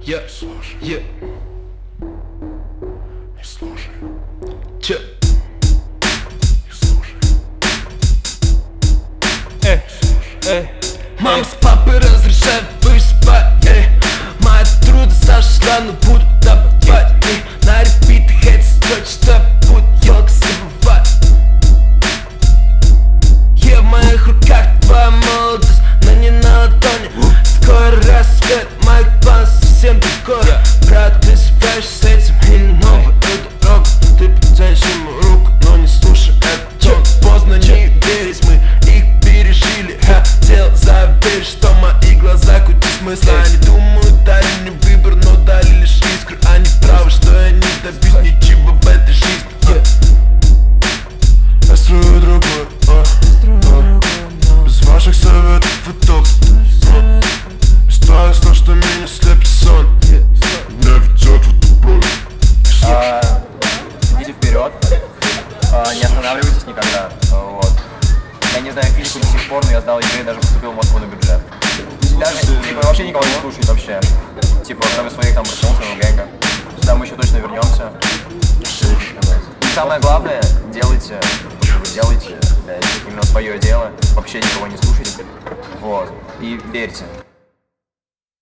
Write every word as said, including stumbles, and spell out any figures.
Я, я, не слушай, че, не слушай, эй, эй. Мама с папой разрешают выживать, эй. Моя труда сошла, но буду добывать, эй. На репитах эти строчки, что буду елка забывать. Я в моих руках твоя молодость, но не на ладони. Скоро рассвет, моих планов совсем другой. Брат, ты справишься с этим или новую дорогу? Ты протянешь ему руку, но не слушай этот тон. Поздно не верить, мы их пережили. Хотел заверить, что мои глаза кутят смысл. Они думают, дали мне выбор, но дали лишь искру. Они правы, что я не добьюсь ничего в этой жизни. я строю другой, а, а. Без ваших советов и топ, а. Стараюсь, но что меня слепит сон. Меня ведет в эту боль. А, идите вперед, а, не останавливайтесь никогда. Вот. Я не знаю физику до сих пор, но я сдал ЕГЭ и даже поступил в Москву на бюджет. Даже, типа, вообще никого не слушать вообще. Типа, кроме своих там братьев, своего гэнга. Сюда мы еще точно вернемся. И самое главное, делайте, что вы делаете, блядь, именно свое дело. Вообще никого не слушайте. Вот. И верьте.